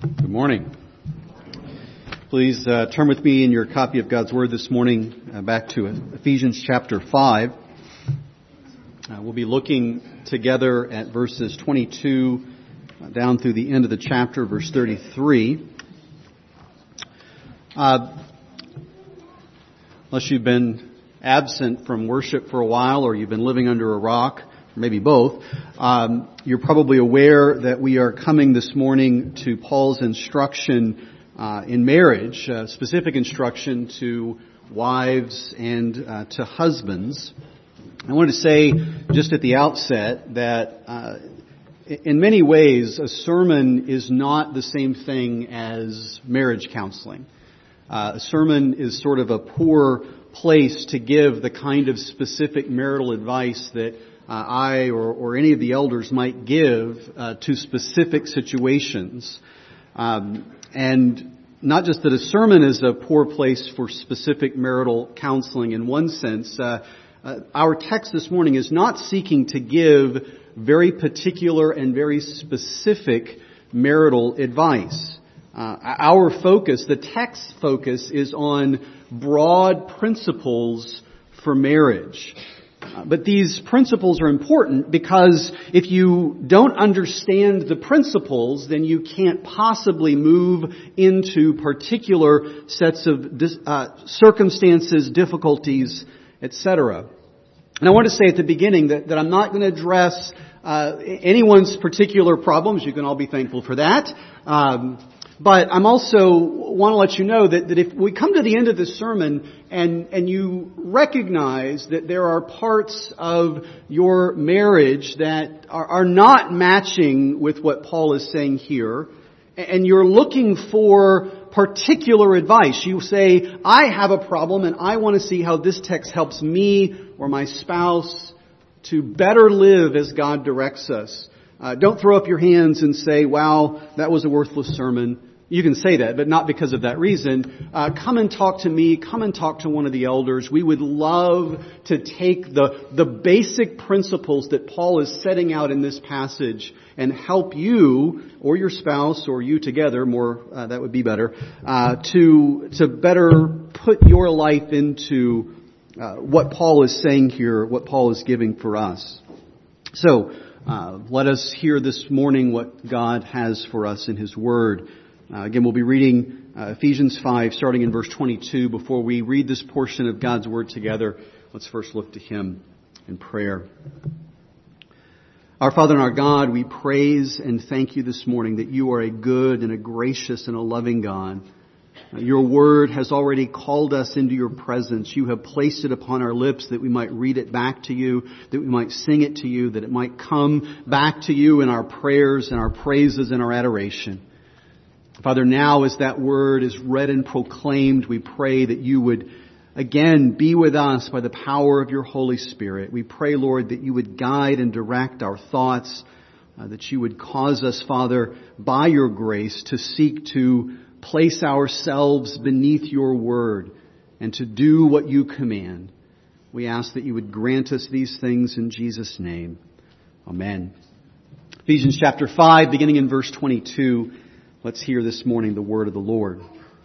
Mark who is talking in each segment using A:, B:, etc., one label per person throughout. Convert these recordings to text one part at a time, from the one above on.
A: Good morning. Please turn with me in your copy of God's Word this morning back to Ephesians chapter 5. We'll be looking together at verses 22 down through the end of the chapter, verse 33. Unless you've been absent from worship for a while or you've been living under a rock, maybe both, you're probably aware that we are coming this morning to Paul's instruction in marriage, specific instruction to wives and to husbands. I want to say just at the outset that in many ways a sermon is not the same thing as marriage counseling. A sermon is sort of a poor place to give the kind of specific marital advice that I or any of the elders might give to specific situations. And not just that a sermon is a poor place for specific marital counseling in one sense. Our text this morning is not seeking to give very particular and very specific marital advice. Our focus, the text focus, is on broad principles for marriage. But these principles are important because if you don't understand the principles, then you can't possibly move into particular sets of circumstances, difficulties, etc. And I want to say at the beginning that I'm not going to address anyone's particular problems. You can all be thankful for that. But I'm also want to let you know that if we come to the end of this sermon and you recognize that there are parts of your marriage that are not matching with what Paul is saying here, and you're looking for particular advice, you say, I have a problem and I want to see how this text helps me or my spouse to better live as God directs us. Don't throw up your hands and say, wow, that was a worthless sermon. You can say that, but not because of that reason. Come and talk to me. Come and talk to one of the elders. We would love to take the basic principles that Paul is setting out in this passage and help you or your spouse or you together, that would be better, to better put your life into what Paul is saying here, what Paul is giving for us. So, let us hear this morning what God has for us in His Word. Again, we'll be reading Ephesians 5, starting in verse 22. Before we read this portion of God's Word together, let's first look to Him in prayer. Our Father and our God, we praise and thank You this morning that You are a good and a gracious and a loving God. Your Word has already called us into Your presence. You have placed it upon our lips that we might read it back to You, that we might sing it to You, that it might come back to You in our prayers and our praises and our adoration. Father, now as that Word is read and proclaimed, we pray that You would again be with us by the power of Your Holy Spirit. We pray, Lord, that You would guide and direct our thoughts, that You would cause us, Father, by Your grace to seek to place ourselves beneath Your Word and to do what You command. We ask that You would grant us these things in Jesus' name. Amen. Ephesians chapter 5, beginning in verse 22. Let's hear this morning the word of the Lord.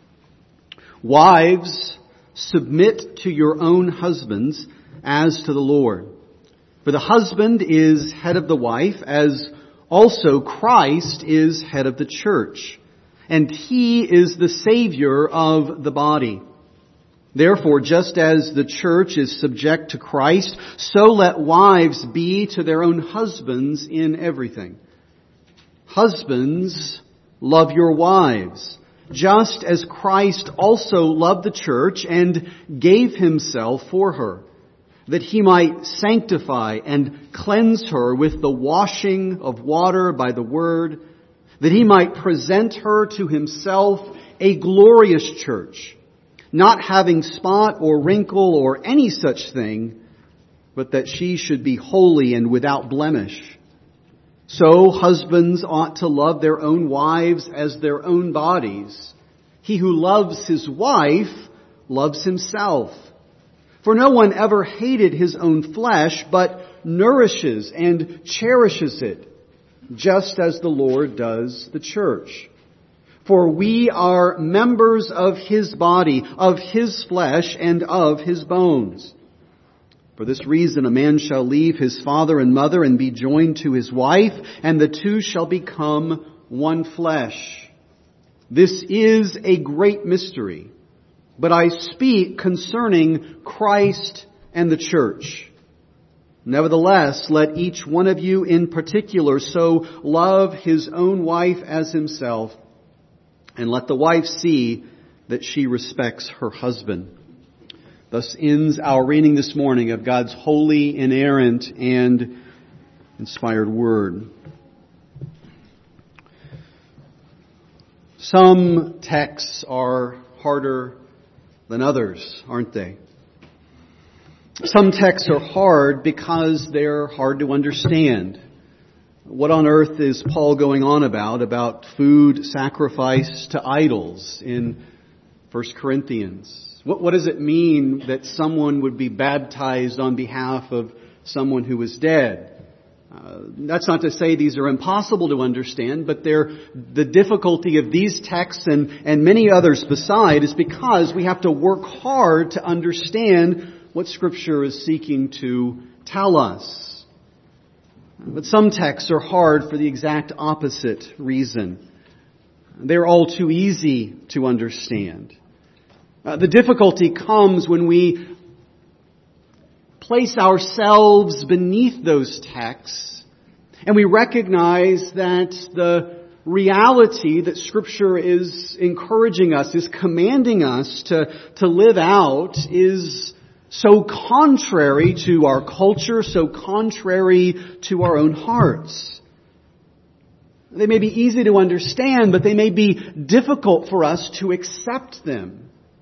A: Wives, submit to your own husbands as to the Lord. For the husband is head of the wife, as also Christ is head of the church. And He is the Savior of the body. Therefore, just as the church is subject to Christ, so let wives be to their own husbands in everything. Husbands, love your wives, just as Christ also loved the church and gave Himself for her, that He might sanctify and cleanse her with the washing of water by the word, that He might present her to Himself a glorious church, not having spot or wrinkle or any such thing, but that she should be holy and without blemish. So husbands ought to love their own wives as their own bodies. He who loves his wife loves himself. For no one ever hated his own flesh, but nourishes and cherishes it, just as the Lord does the church. For we are members of His body, of His flesh, and of His bones. For this reason a man shall leave his father and mother and be joined to his wife, and the two shall become one flesh. This is a great mystery, but I speak concerning Christ and the church. Nevertheless, let each one of you in particular so love his own wife as himself, and let the wife see that she respects her husband. Thus ends our reading this morning of God's holy, inerrant, and inspired Word. Some texts are harder than others, aren't they? Some texts are hard because they're hard to understand. What on earth is Paul going on about food sacrificed to idols in 1 Corinthians? What does it mean that someone would be baptized on behalf of someone who is dead? That's not to say these are impossible to understand, but the difficulty of these texts and many others beside is because we have to work hard to understand what Scripture is seeking to tell us. But some texts are hard for the exact opposite reason. They're all too easy to understand. The difficulty comes when we place ourselves beneath those texts and we recognize that the reality that Scripture is encouraging us, is commanding us to live out is so contrary to our culture, so contrary to our own hearts. They may be easy to understand, but they may be difficult for us to accept them.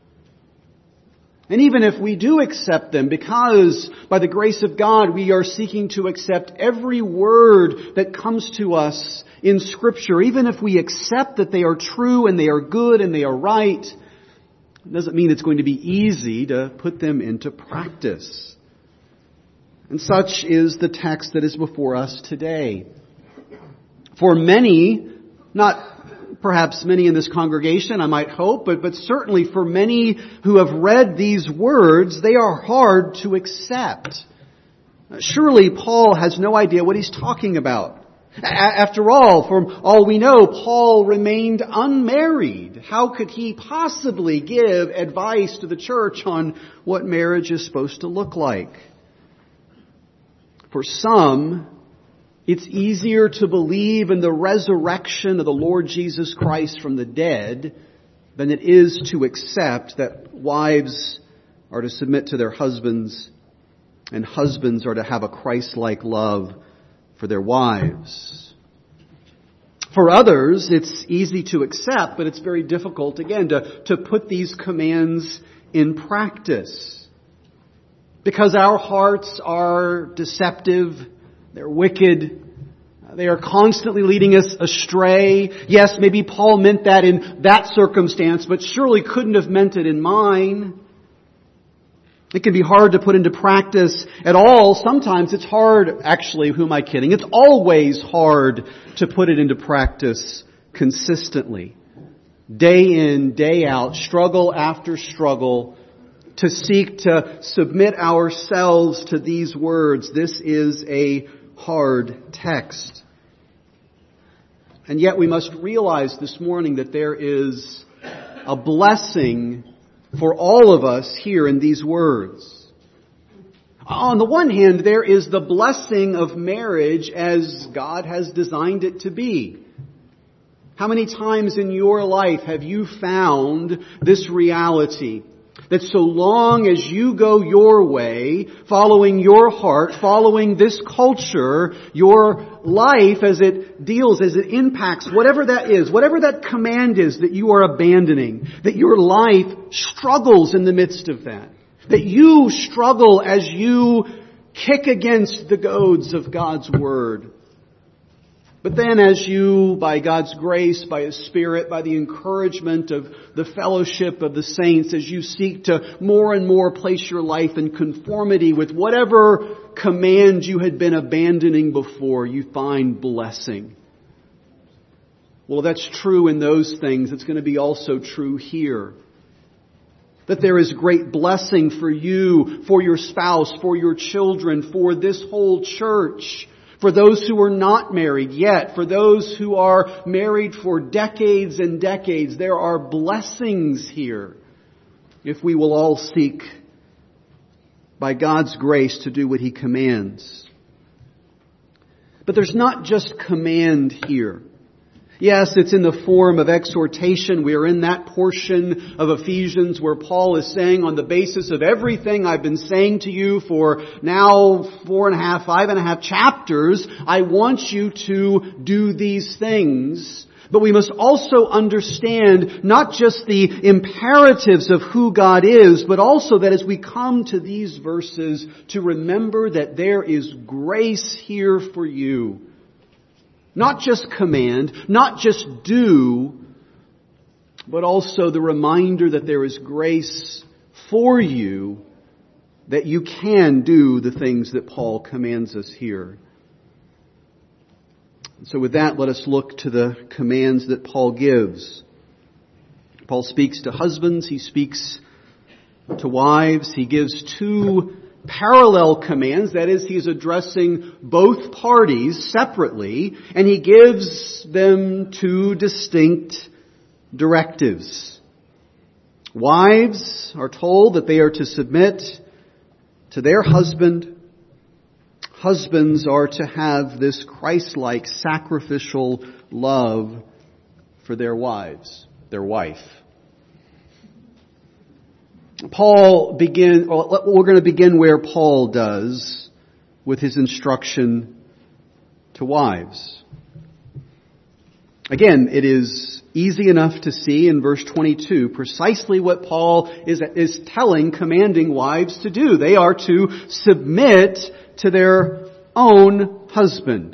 A: And even if we do accept them, because by the grace of God we are seeking to accept every word that comes to us in Scripture, even if we accept that they are true and they are good and they are right, it doesn't mean it's going to be easy to put them into practice. And such is the text that is before us today. For many, not perhaps many in this congregation, I might hope, but certainly for many who have read these words, they are hard to accept. Surely Paul has no idea what he's talking about. After all, from all we know, Paul remained unmarried. How could he possibly give advice to the church on what marriage is supposed to look like? For some, it's easier to believe in the resurrection of the Lord Jesus Christ from the dead than it is to accept that wives are to submit to their husbands and husbands are to have a Christ-like love for their wives. For others, it's easy to accept, but it's very difficult, again, to put these commands in practice. Because our hearts are deceptive, they're wicked, they are constantly leading us astray. Yes, maybe Paul meant that in that circumstance, but surely couldn't have meant it in mine. It can be hard to put into practice at all. Sometimes it's hard, actually, who am I kidding? It's always hard to put it into practice consistently. Day in, day out, struggle after struggle, to seek to submit ourselves to these words. This is a hard text. And yet we must realize this morning that there is a blessing for all of us here in these words. On the one hand, there is the blessing of marriage as God has designed it to be. How many times in your life have you found this reality? That so long as you go your way, following your heart, following this culture, your life as it deals, as it impacts, whatever that is, whatever that command is that you are abandoning, that your life struggles in the midst of that. That you struggle as you kick against the goads of God's Word. But then as you, by God's grace, by His Spirit, by the encouragement of the fellowship of the saints, as you seek to more and more place your life in conformity with whatever command you had been abandoning before, you find blessing. Well, that's true in those things. It's going to be also true here. That there is great blessing for you, for your spouse, for your children, for this whole church, for those who are not married yet, for those who are married for decades and decades. There are blessings here if we will all seek by God's grace to do what He commands. But there's not just command here. Yes, it's in the form of exhortation. We are in that portion of Ephesians where Paul is saying, on the basis of everything I've been saying to you for now 5.5 chapters, I want you to do these things. But we must also understand not just the imperatives of who God is, but also that as we come to these verses, to remember that there is grace here for you. Not just command, not just do, but also the reminder that there is grace for you, that you can do the things that Paul commands us here. So with that, let us look to the commands that Paul gives. Paul speaks to husbands, he speaks to wives, he gives two parallel commands, that is, he's addressing both parties separately, and he gives them two distinct directives. Wives are told that they are to submit to their husband. Husbands are to have this Christ-like sacrificial love for their wives, their wife. We're going to begin where Paul does with his instruction to wives. Again, it is easy enough to see in verse 22 precisely what Paul is commanding wives to do. They are to submit to their own husband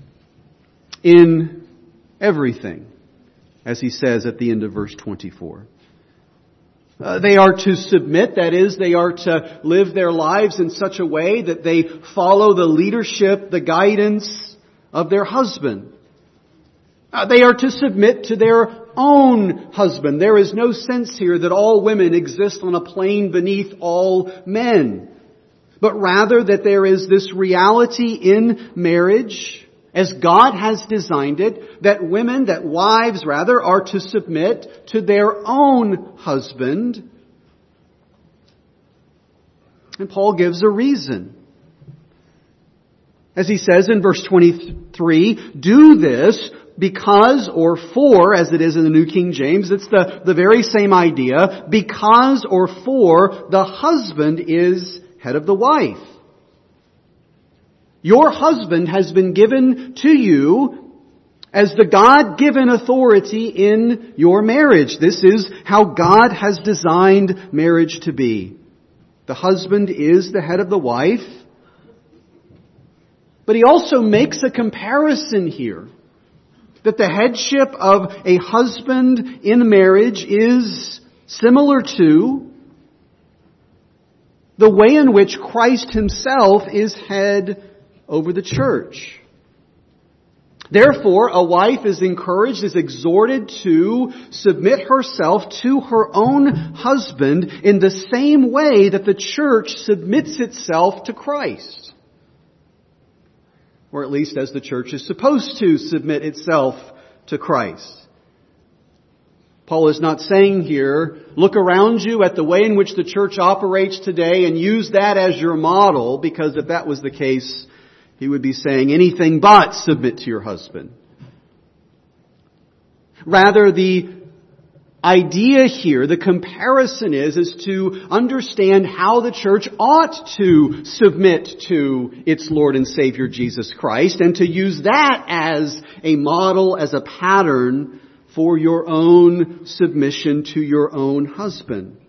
A: in everything, as he says at the end of verse 24. They are to submit, that is, they are to live their lives in such a way that they follow the leadership, the guidance of their husband. They are to submit to their own husband. There is no sense here that all women exist on a plane beneath all men, but rather that there is this reality in marriage, as God has designed it, that wives are to submit to their own husband. And Paul gives a reason. As he says in verse 23, do this because, or for, as it is in the New King James, it's the very same idea, because or for the husband is head of the wife. Your husband has been given to you as the God-given authority in your marriage. This is how God has designed marriage to be. The husband is the head of the wife. But he also makes a comparison here, that the headship of a husband in marriage is similar to the way in which Christ Himself is head over the church. Therefore, a wife is encouraged, is exhorted to submit herself to her own husband in the same way that the church submits itself to Christ. Or at least as the church is supposed to submit itself to Christ. Paul is not saying here, look around you at the way in which the church operates today and use that as your model, because if that was the case, he would be saying anything but submit to your husband. Rather, the idea here, the comparison is to understand how the church ought to submit to its Lord and Savior Jesus Christ, and to use that as a model, as a pattern for your own submission to your own husband.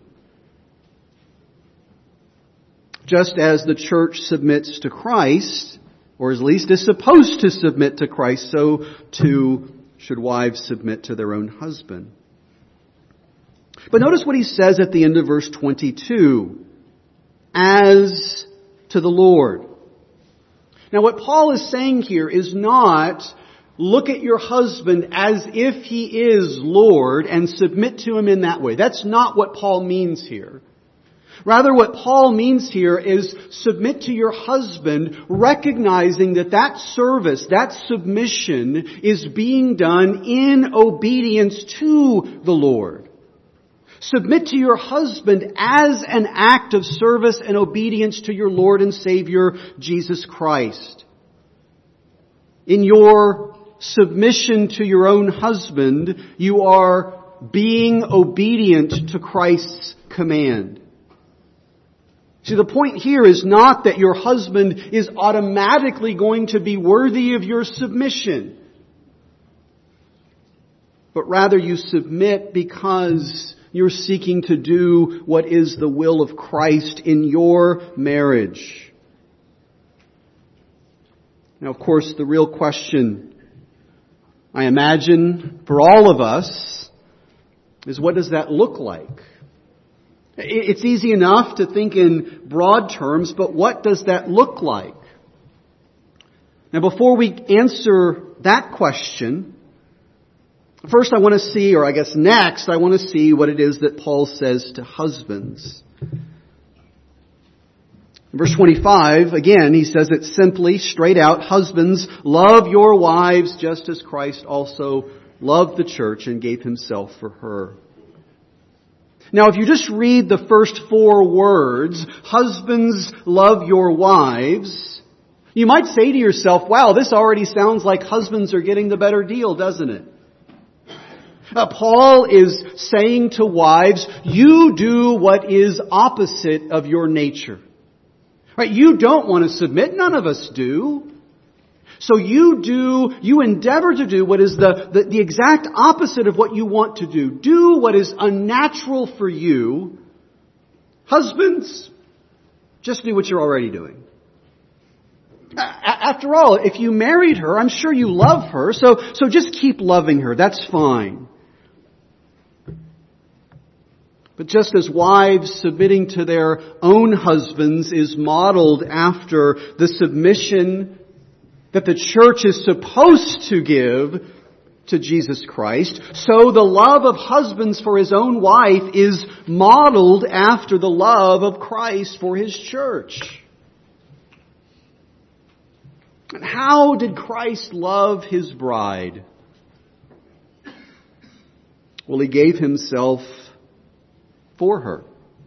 A: Just as the church submits to Christ, or at least is supposed to submit to Christ, so too should wives submit to their own husband. But notice what he says at the end of verse 22. As to the Lord. Now what Paul is saying here is not look at your husband as if he is Lord and submit to him in that way. That's not what Paul means here. Rather, what Paul means here is submit to your husband, recognizing that that service, that submission is being done in obedience to the Lord. Submit to your husband as an act of service and obedience to your Lord and Savior, Jesus Christ. In your submission to your own husband, you are being obedient to Christ's command. See, the point here is not that your husband is automatically going to be worthy of your submission, but rather you submit because you're seeking to do what is the will of Christ in your marriage. Now, of course, the real question, I imagine, for all of us, is what does that look like? It's easy enough to think in broad terms, but what does that look like? Now, before we answer that question, first I want to see, or I guess next, I want to see what it is that Paul says to husbands. In verse 25, again, he says it simply, straight out, husbands, love your wives just as Christ also loved the church and gave himself for her. Now, if you just read the first 4 words, husbands, love your wives, you might say to yourself, wow, this already sounds like husbands are getting the better deal, doesn't it? Paul is saying to wives, you do what is opposite of your nature. Right? You don't want to submit. None of us do. So you endeavor to do what is the exact opposite of what you want to do. Do what is unnatural for you. Husbands, just do what you're already doing. After all, if you married her, I'm sure you love her, so just keep loving her. That's fine. But just as wives submitting to their own husbands is modeled after the submission that the church is supposed to give to Jesus Christ, so the love of husbands for his own wife is modeled after the love of Christ for his church. And how did Christ love his bride? Well, he gave himself for her.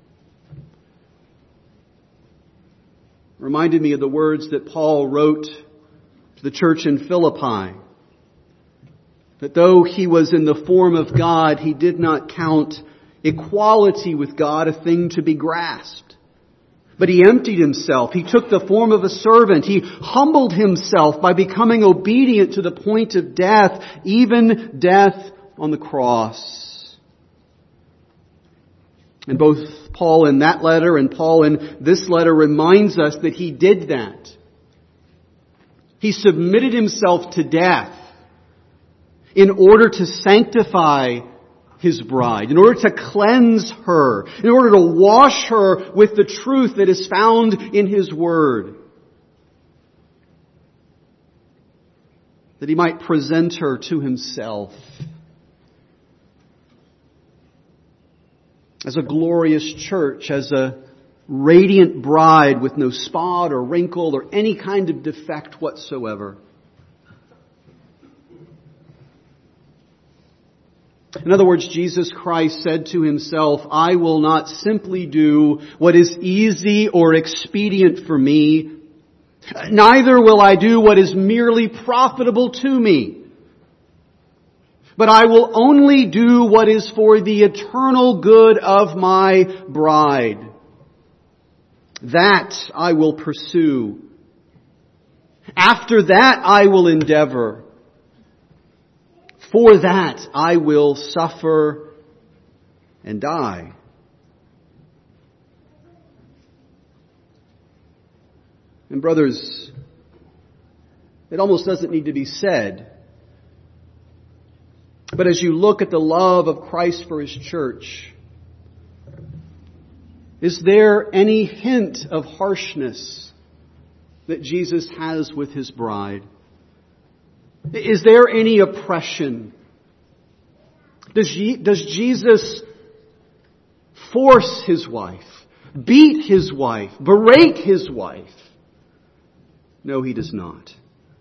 A: Reminded me of the words that Paul wrote to the church in Philippi. That though he was in the form of God, he did not count equality with God a thing to be grasped. But he emptied himself. He took the form of a servant. He humbled himself by becoming obedient to the point of death, even death on the cross. And both Paul in that letter and Paul in this letter reminds us that he did that. He submitted himself to death in order to sanctify his bride, in order to cleanse her, in order to wash her with the truth that is found in his word, that he might present her to himself as a glorious church, as a radiant bride with no spot or wrinkle or any kind of defect whatsoever. In other words, Jesus Christ said to himself, I will not simply do what is easy or expedient for me, neither will I do what is merely profitable to me. But I will only do what is for the eternal good of my bride. That I will pursue. After that I will endeavor. For that I will suffer and die. And brothers, it almost doesn't need to be said, but as you look at the love of Christ for His church, is there any hint of harshness that Jesus has with His bride? Is there any oppression? Does Jesus force His wife, beat His wife, berate His wife? No, He does not.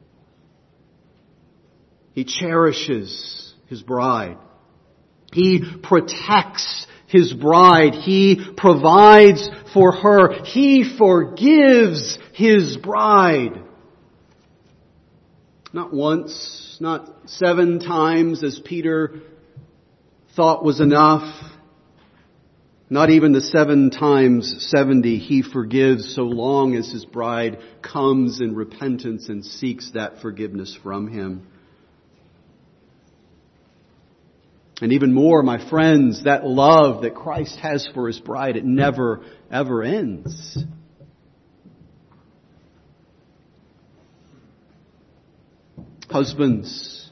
A: He cherishes His bride. He protects His bride. He provides for her. He forgives His bride. Not once, not 7 times as Peter thought was enough. Not even the 7 times 70 He forgives, so long as His bride comes in repentance and seeks that forgiveness from Him. And even more, my friends, that love that Christ has for His bride, it never, ever ends. Husbands,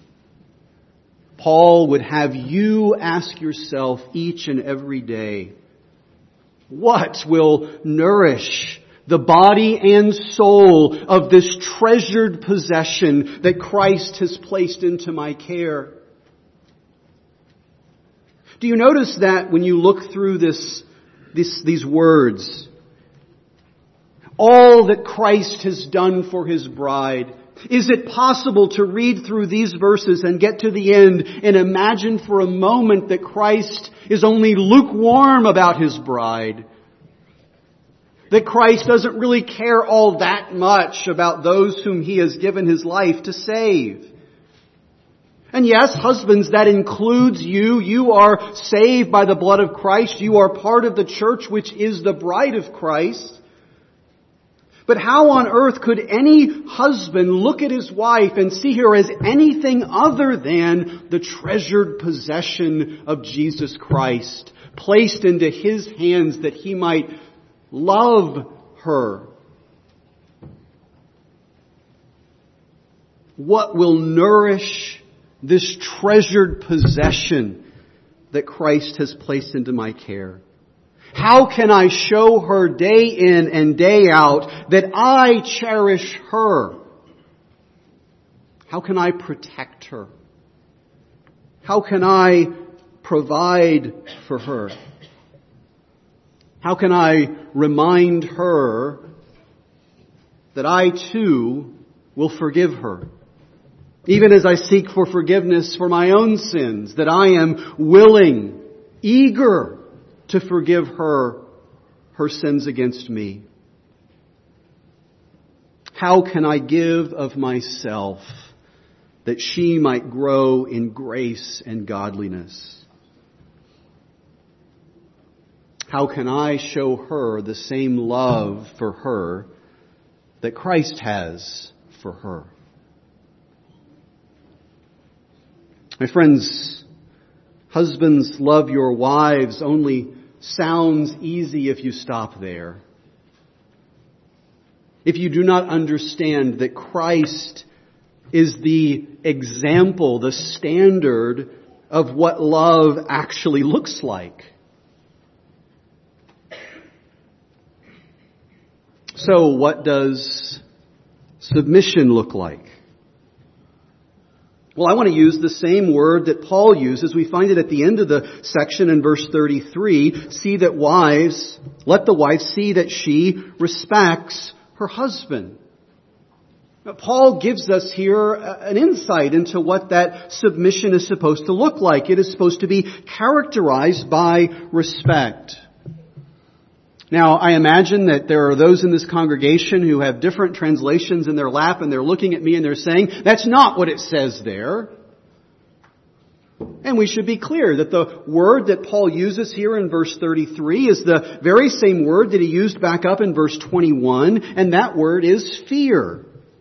A: Paul would have you ask yourself each and every day, what will nourish the body and soul of this treasured possession that Christ has placed into my care? Do you notice that when you look through these words, all that Christ has done for His bride? Is it possible to read through these verses and get to the end and imagine for a moment that Christ is only lukewarm about His bride? That Christ doesn't really care all that much about those whom He has given His life to save? And yes, husbands, that includes you. You are saved by the blood of Christ. You are part of the church, which is the bride of Christ. But how on earth could any husband look at his wife and see her as anything other than the treasured possession of Jesus Christ, placed into His hands that he might love her? What will nourish this treasured possession that Christ has placed into my care? How can I show her day in and day out that I cherish her? How can I protect her? How can I provide for her? How can I remind her that I too will forgive her? Even as I seek for forgiveness for my own sins, that I am willing, eager to forgive her sins against me. How can I give of myself that she might grow in grace and godliness? How can I show her the same love for her that Christ has for her? My friends, husbands, love your wives only sounds easy if you stop there. If you do not understand that Christ is the example, the standard of what love actually looks like. So what does submission look like? Well, I want to use the same word that Paul uses. We find it at the end of the section in verse 33. See that wives, let the wife see that she respects her husband. Now, Paul gives us here an insight into what that submission is supposed to look like. It is supposed to be characterized by respect. Now, I imagine that there are those in this congregation who have different translations in their lap, and they're looking at me and they're saying, that's not what it says there. And we should be clear that the word that Paul uses here in verse 33 is the very same word that he used back up in verse 21, and that word is fear.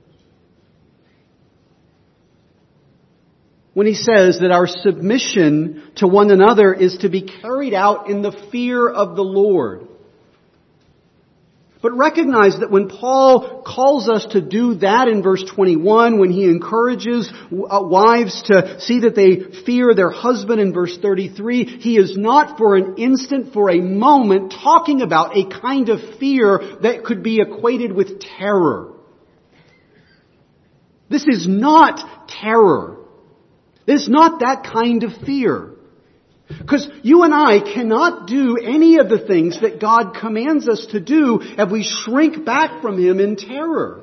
A: When he says that our submission to one another is to be carried out in the fear of the Lord. But recognize that when Paul calls us to do that in verse 21, when he encourages wives to see that they fear their husband in verse 33, he is not for an instant, for a moment, talking about a kind of fear that could be equated with terror. This is not terror. This is not that kind of fear. Because you and I cannot do any of the things that God commands us to do if we shrink back from Him in terror.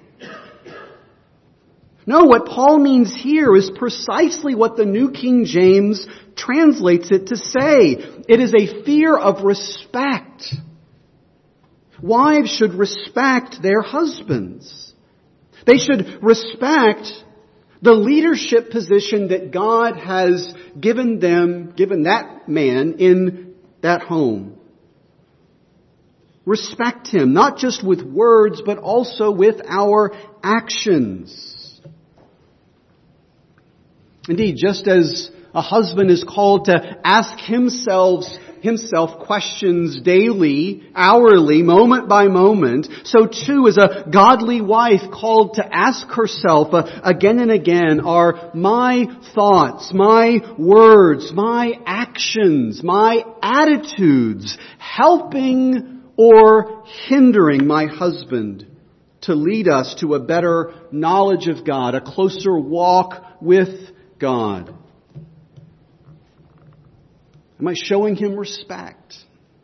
A: No, what Paul means here is precisely what the New King James translates it to say. It is a fear of respect. Wives should respect their husbands. They should respect the leadership position that God has given that man in that home. Respect him, not just with words, but also with our actions. Indeed, just as a husband is called to ask himself questions daily, hourly, moment by moment, so too is a godly wife called to ask herself again and again, are my thoughts, my words, my actions, my attitudes helping or hindering my husband to lead us to a better knowledge of God, a closer walk with God? Am I showing him respect?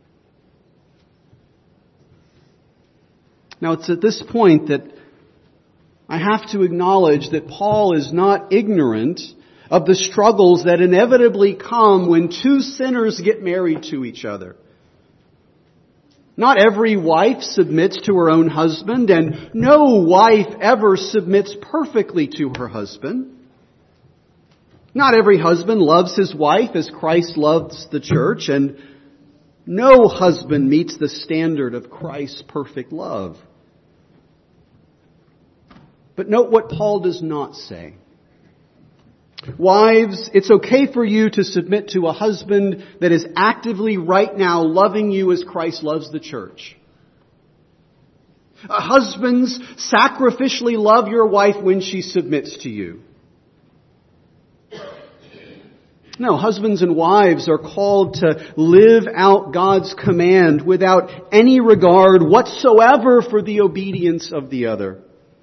A: Now, it's at this point that I have to acknowledge that Paul is not ignorant of the struggles that inevitably come when two sinners get married to each other. Not every wife submits to her own husband, and no wife ever submits perfectly to her husband. Not every husband loves his wife as Christ loves the church, and no husband meets the standard of Christ's perfect love. But note what Paul does not say. Wives, it's okay for you to submit to a husband that is actively right now loving you as Christ loves the church. Husbands, sacrificially love your wife when she submits to you. No, husbands and wives are called to live out God's command without any regard whatsoever for the obedience of the other.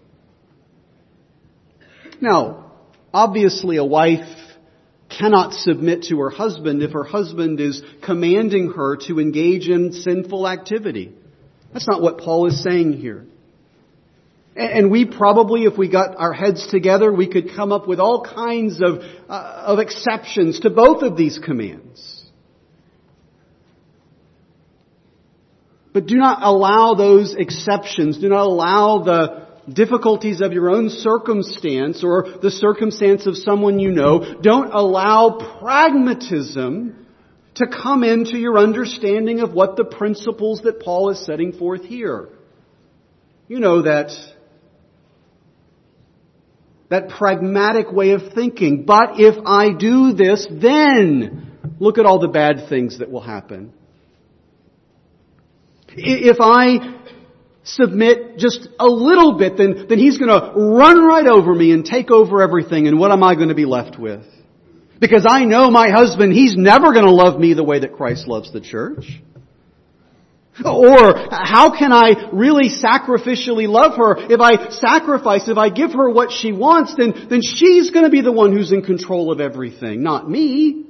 A: Now, obviously a wife cannot submit to her husband if her husband is commanding her to engage in sinful activity. That's not what Paul is saying here. And we probably, if we got our heads together, we could come up with all kinds of exceptions to both of these commands. But do not allow those exceptions, do not allow the difficulties of your own circumstance or the circumstance of someone you know. Don't allow pragmatism to come into your understanding of what the principles that Paul is setting forth here. You know that pragmatic way of thinking. But if I do this, then look at all the bad things that will happen. If I submit just a little bit, then he's going to run right over me and take over everything. And what am I going to be left with? Because I know my husband, he's never going to love me the way that Christ loves the church. Or how can I really sacrificially love her? If I give her what she wants, then she's going to be the one who's in control of everything, not me.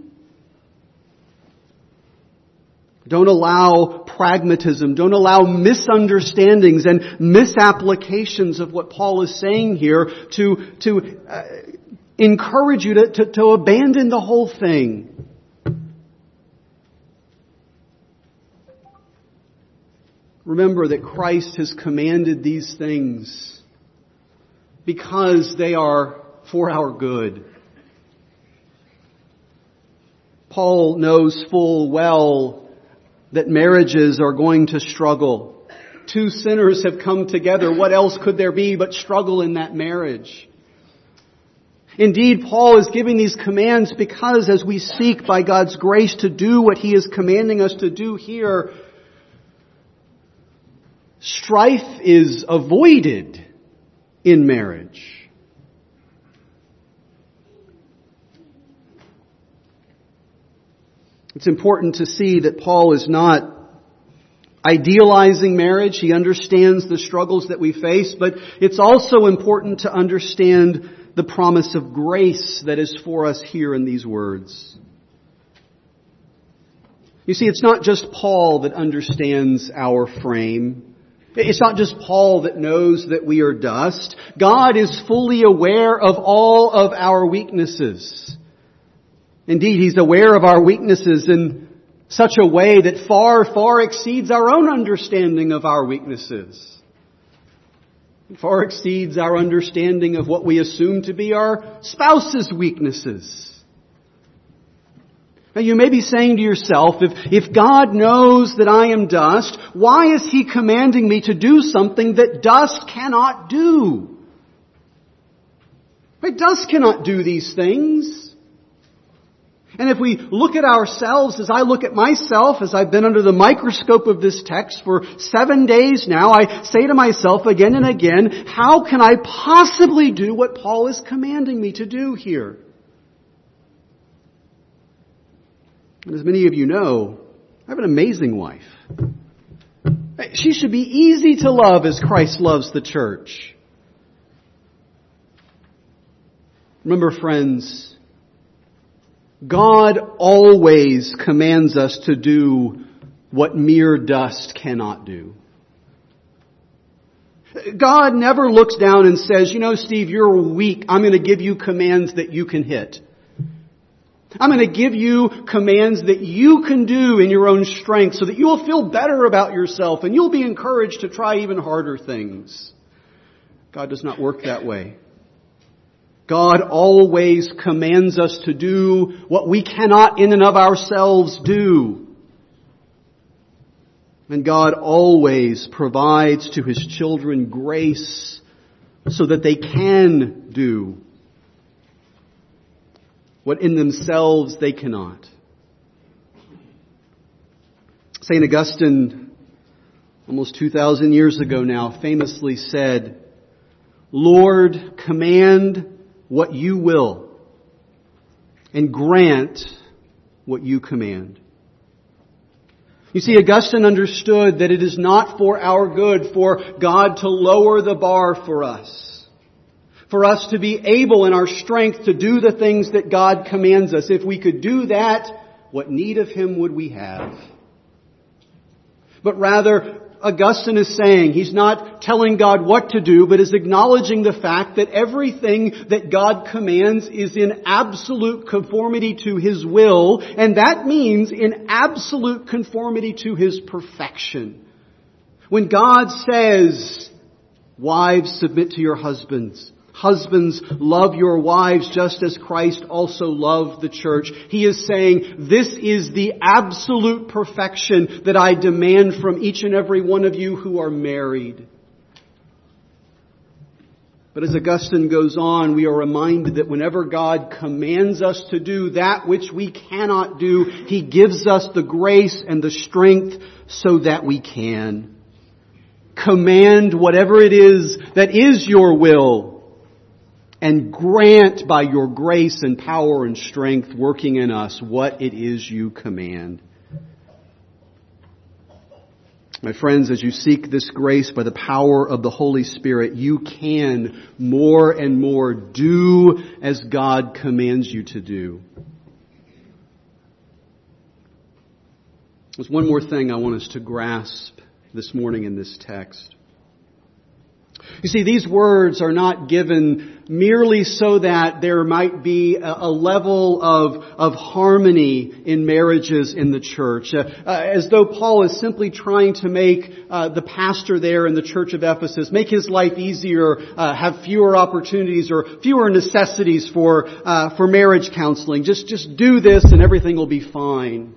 A: Don't allow pragmatism. Don't allow misunderstandings and misapplications of what Paul is saying here to encourage you to abandon the whole thing. Remember that Christ has commanded these things because they are for our good. Paul knows full well that marriages are going to struggle. Two sinners have come together. What else could there be but struggle in that marriage? Indeed, Paul is giving these commands because as we seek by God's grace to do what He is commanding us to do here, strife is avoided in marriage. It's important to see that Paul is not idealizing marriage. He understands the struggles that we face, but it's also important to understand the promise of grace that is for us here in these words. You see, it's not just Paul that understands our frame. It's not just Paul that knows that we are dust. God is fully aware of all of our weaknesses. Indeed, He's aware of our weaknesses in such a way that far, far exceeds our own understanding of our weaknesses. It far exceeds our understanding of what we assume to be our spouse's weaknesses. Now you may be saying to yourself, if God knows that I am dust, why is He commanding me to do something that dust cannot do? Right? Dust cannot do these things. And if we look at ourselves, as I look at myself, as I've been under the microscope of this text for 7 days now, I say to myself again and again, how can I possibly do what Paul is commanding me to do here? And as many of you know, I have an amazing wife. She should be easy to love as Christ loves the church. Remember, friends, God always commands us to do what mere dust cannot do. God never looks down and says, you know, Steve, you're weak. I'm going to give you commands that you can hit. I'm going to give you commands that you can do in your own strength so that you'll feel better about yourself and you'll be encouraged to try even harder things. God does not work that way. God always commands us to do what we cannot in and of ourselves do. And God always provides to His children grace so that they can do what in themselves they cannot. St. Augustine, almost 2,000 years ago now, famously said, Lord, command what you will, and grant what you command. You see, Augustine understood that it is not for our good for God to lower the bar for us. For us to be able in our strength to do the things that God commands us. If we could do that, what need of Him would we have? But rather, Augustine is saying, he's not telling God what to do, but is acknowledging the fact that everything that God commands is in absolute conformity to His will, and that means in absolute conformity to His perfection. When God says, wives, submit to your husbands, husbands, love your wives just as Christ also loved the church. He is saying, this is the absolute perfection that I demand from each and every one of you who are married. But as Augustine goes on, we are reminded that whenever God commands us to do that which we cannot do, He gives us the grace and the strength so that we can. Command whatever it is that is your will. And grant by your grace and power and strength working in us what it is you command. My friends, as you seek this grace by the power of the Holy Spirit, you can more and more do as God commands you to do. There's one more thing I want us to grasp this morning in this text. You see, these words are not given merely so that there might be a level of harmony in marriages in the church. As though Paul is simply trying to make the pastor there in the church of Ephesus, make his life easier, have fewer opportunities or fewer necessities for marriage counseling. Just do this and everything will be fine.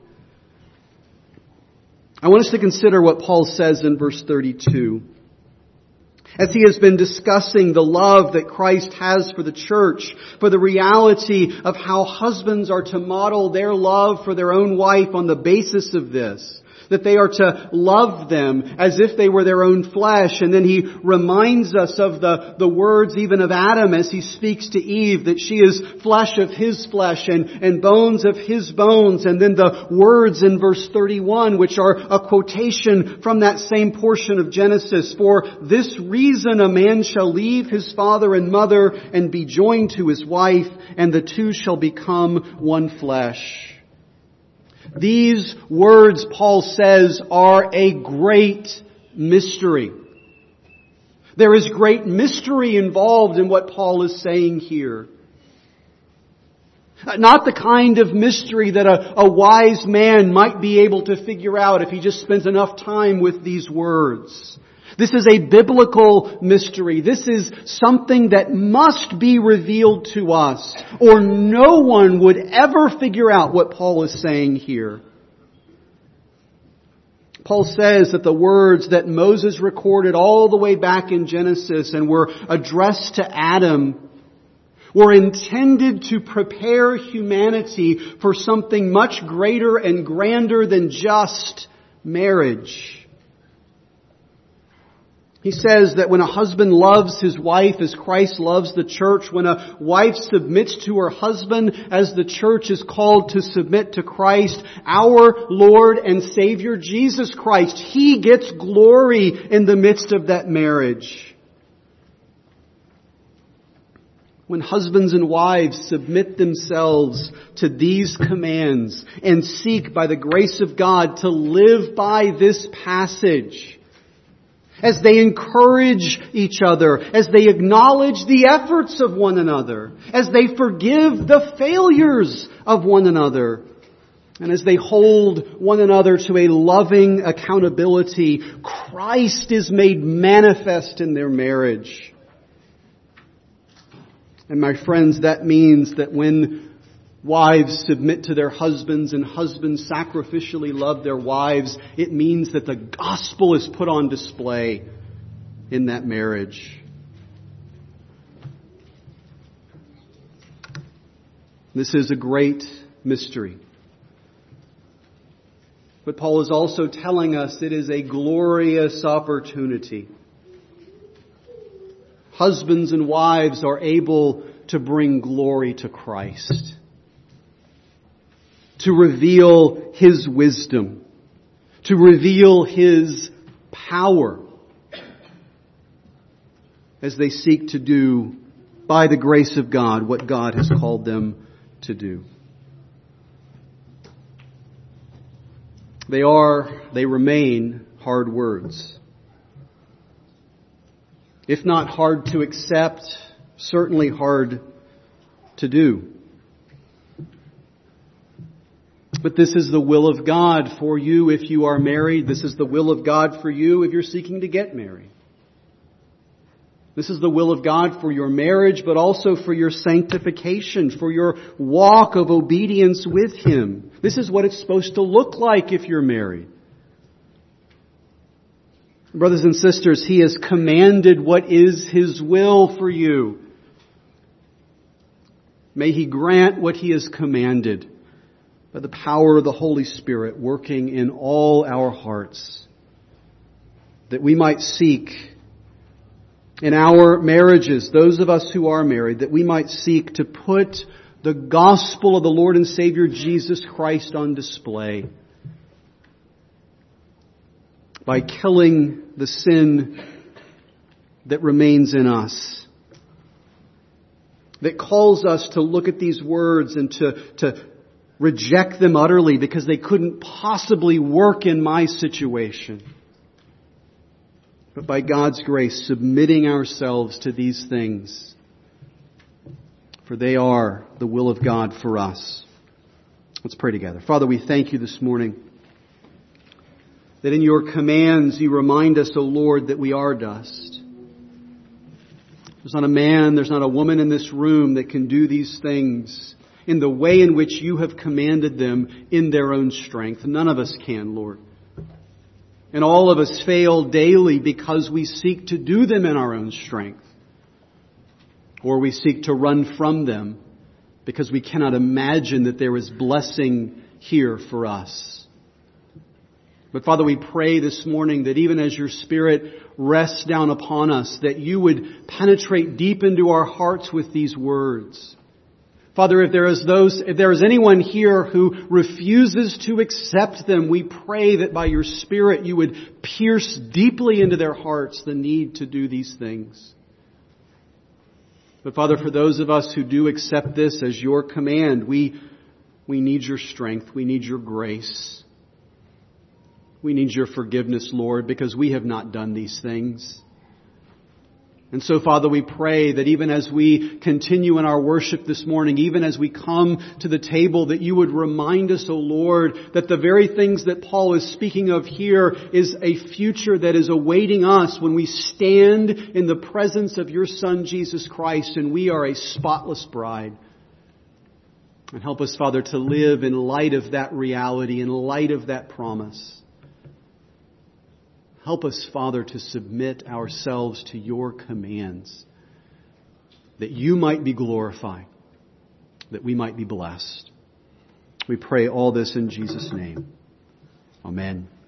A: I want us to consider what Paul says in verse 32. As he has been discussing the love that Christ has for the church, for the reality of how husbands are to model their love for their own wife on the basis of this. that they are to love them as if they were their own flesh. And then he reminds us of the words even of Adam as he speaks to Eve, that she is flesh of his flesh and bones of his bones. And then the words in verse 31, which are a quotation from that same portion of Genesis. For this reason a man shall leave his father and mother and be joined to his wife, and the two shall become one flesh. These words, Paul says, are a great mystery. There is great mystery involved in what Paul is saying here. Not the kind of mystery that a wise man might be able to figure out if he just spent enough time with these words. This is a biblical mystery. This is something that must be revealed to us, or no one would ever figure out what Paul is saying here. Paul says that the words that Moses recorded all the way back in Genesis and were addressed to Adam were intended to prepare humanity for something much greater and grander than just marriage. He says that when a husband loves his wife as Christ loves the church, when a wife submits to her husband as the church is called to submit to Christ, our Lord and Savior Jesus Christ, He gets glory in the midst of that marriage. When husbands and wives submit themselves to these commands and seek by the grace of God to live by this passage, as they encourage each other, as they acknowledge the efforts of one another, as they forgive the failures of one another, and as they hold one another to a loving accountability, Christ is made manifest in their marriage. And my friends, that means that when wives submit to their husbands and husbands sacrificially love their wives, it means that the gospel is put on display in that marriage. This is a great mystery. But Paul is also telling us it is a glorious opportunity. Husbands and wives are able to bring glory to Christ, to reveal His wisdom, to reveal His power as they seek to do, by the grace of God, what God has called them to do. They remain hard words. If not hard to accept, certainly hard to do. But this is the will of God for you if you are married. This is the will of God for you if you're seeking to get married. This is the will of God for your marriage, but also for your sanctification, for your walk of obedience with Him. This is what it's supposed to look like if you're married. Brothers and sisters, He has commanded what is His will for you. May He grant what He has commanded by the power of the Holy Spirit working in all our hearts, that we might seek in our marriages, those of us who are married, that we might seek to put the gospel of the Lord and Savior Jesus Christ on display by killing the sin that remains in us, that calls us to look at these words and to reject them utterly because they couldn't possibly work in my situation. But by God's grace, submitting ourselves to these things, for they are the will of God for us. Let's pray together. Father, we thank You this morning that in Your commands You remind us, O Lord, that we are dust. There's not a man, there's not a woman in this room that can do these things in the way in which You have commanded them in their own strength. None of us can, Lord. And all of us fail daily because we seek to do them in our own strength. Or we seek to run from them because we cannot imagine that there is blessing here for us. But Father, we pray this morning that even as your Spirit rests down upon us, that you would penetrate deep into our hearts with these words. Father, if there is anyone here who refuses to accept them, we pray that by your Spirit you would pierce deeply into their hearts the need to do these things. But Father, for those of us who do accept this as your command, we need your strength. We need your grace. We need your forgiveness, Lord, because we have not done these things. And so, Father, we pray that even as we continue in our worship this morning, even as we come to the table, that you would remind us, O Lord, that the very things that Paul is speaking of here is a future that is awaiting us when we stand in the presence of your Son, Jesus Christ, and we are a spotless bride. And help us, Father, to live in light of that reality, in light of that promise. Help us, Father, to submit ourselves to your commands, that you might be glorified, that we might be blessed. We pray all this in Jesus' name. Amen.